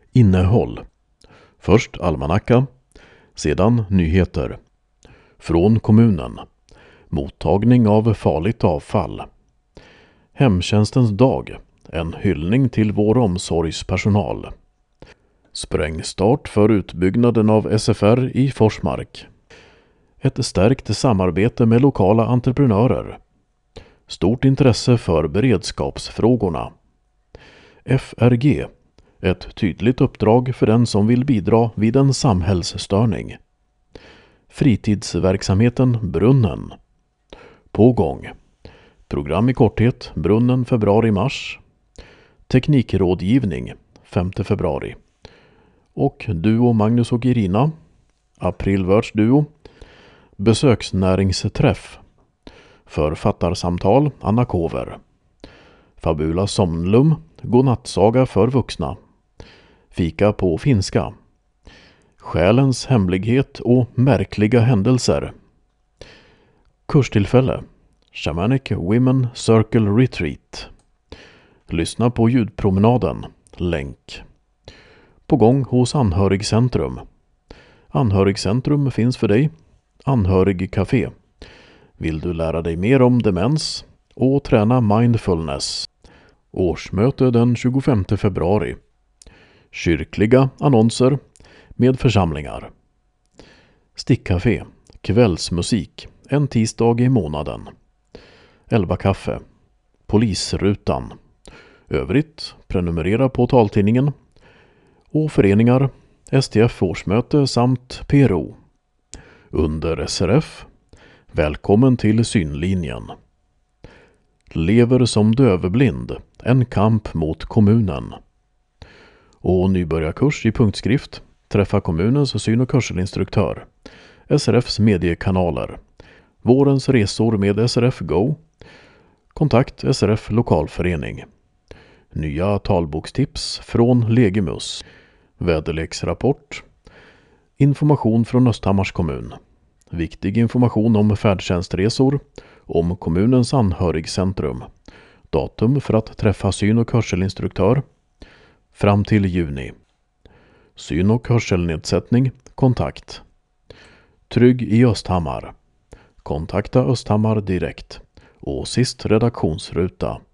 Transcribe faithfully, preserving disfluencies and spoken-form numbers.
Innehåll. Först almanacka, sedan nyheter. Från kommunen. Mottagning av farligt avfall. Hemtjänstens dag. En hyllning till vår omsorgspersonal. Sprängstart för utbyggnaden av S F R i Forsmark. Ett stärkt samarbete med lokala entreprenörer. Stort intresse för beredskapsfrågorna. F R G. Ett tydligt uppdrag för den som vill bidra vid en samhällsstörning. Fritidsverksamheten Brunnen. På gång. Program i korthet Brunnen februari-mars. Teknikrådgivning femte februari. Och Duo Magnus och Irina. Aprilvärldsduo. Besöksnäringsträff. Författarsamtal Anna Kover. Fabula Somnlum. Godnattsaga för vuxna. Fika på finska. Själens hemlighet och märkliga händelser. Kurstillfälle. Shamanic Women Circle Retreat. Lyssna på ljudpromenaden. Länk. På gång hos Anhörigcentrum. Anhörigcentrum finns för dig. Anhörigcafé. Vill du lära dig mer om demens och träna mindfulness? Årsmöte den tjugofemte februari. Kyrkliga annonser med församlingar. Stickcafé. Kvällsmusik. En tisdag i månaden. Elva kaffe. Polisrutan. Övrigt prenumerera på taltidningen. Och föreningar. S T F årsmöte samt P R O. Under S R F. Välkommen till synlinjen. Lever som dövblind. En kamp mot kommunen. Och nybörjarkurs i punktskrift. Träffa kommunens syn- och hörselinstruktör. S R F:s mediekanaler. Vårens resor med S R F Go. Kontakt S R F lokalförening. Nya talbokstips från Legimus. Väderleksrapport. Information från Östhammars kommun. Viktig information om färdtjänstresor. Om kommunens anhörigcentrum. Datum för att träffa syn- och hörselinstruktör. Fram till juni. Syn- och hörselnedsättning. Kontakt. Trygg i Östhammar. Kontakta Östhammar direkt. Och sist redaktionsruta.